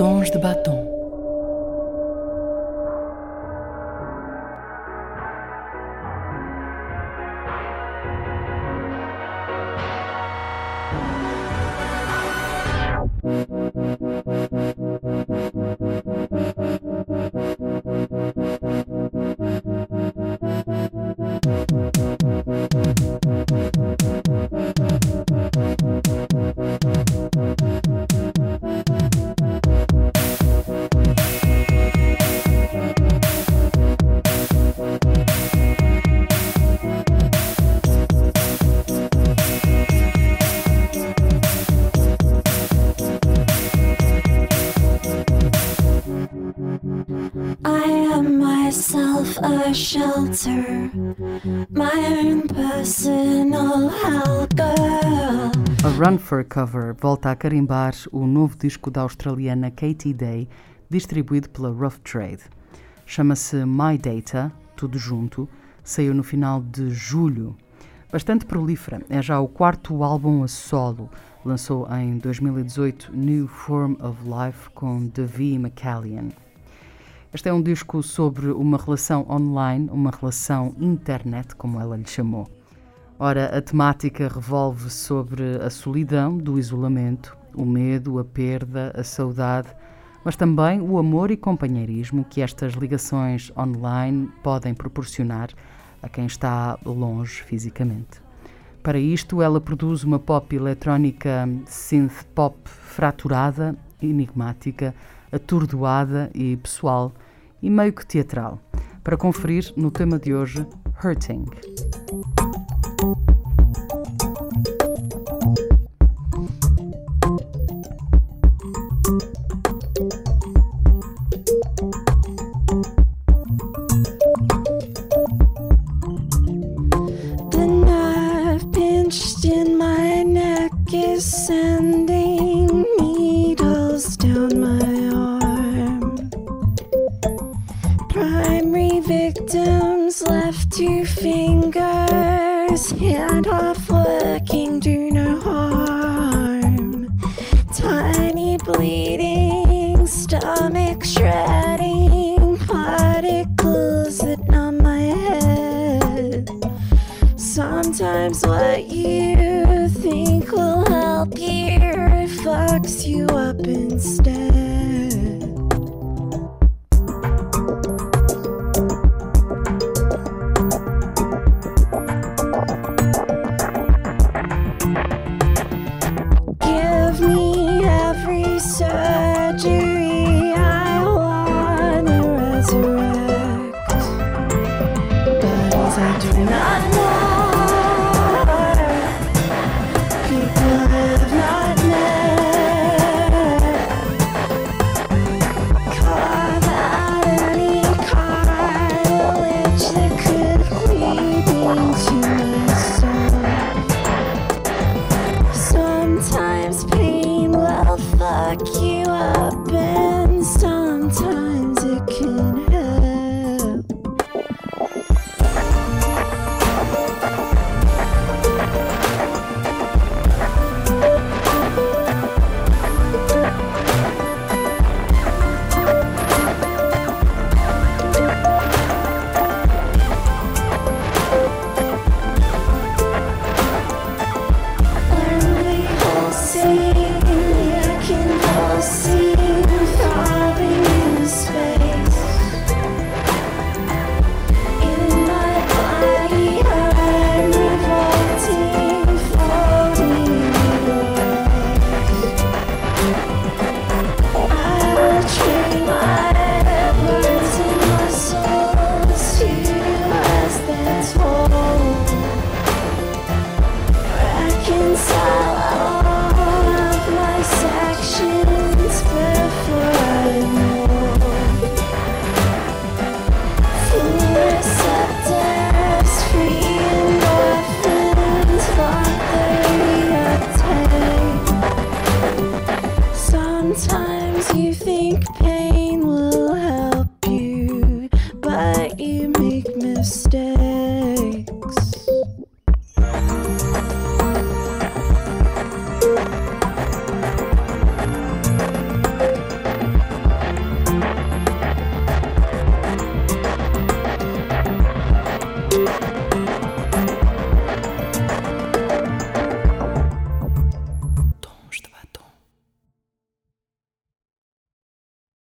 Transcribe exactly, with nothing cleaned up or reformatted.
Tons de batom. A shelter, my own personal hell girl. A Run for Cover volta a carimbar o novo disco da australiana Katy Day, distribuído pela Rough Trade. Chama-se My Data, tudo junto, saiu no final de julho. Bastante prolífera, é já o quarto álbum a solo. Lançou em dois mil e dezoito New Form of Life com Davy McCallion. Este é um disco sobre uma relação online, uma relação internet, como ela lhe chamou. Ora, a temática revolve sobre a solidão do isolamento, o medo, a perda, a saudade, mas também o amor e companheirismo que estas ligações online podem proporcionar a quem está longe fisicamente. Para isto, ela produz uma pop eletrónica synth pop fraturada, enigmática, atordoada e pessoal, e meio que teatral. Para conferir no tema de hoje, Hurting. The nerve pinched in my neck is sending needles down my arm. Primary victims left two fingers, hand off working, do no harm. Tiny bleeding, stomach shredding, particles that numb my head. Sometimes what you think will help you fucks you up instead. Surgery I wanna resurrect, bodies I do not know, people have not met. Carve out any cartilage that could lead into myself. Sometimes pain will fuck you up, and sometimes it can help. Only pulsing, I can pulsing, falling in space. In my body, I'm revolting, floating away. I will train my words and muscles to as they're told. Reconcile all of my sections before I mold. Full receptors, free endorphins, lock the reattain. Sometimes you think pain will help you, but you make mistakes.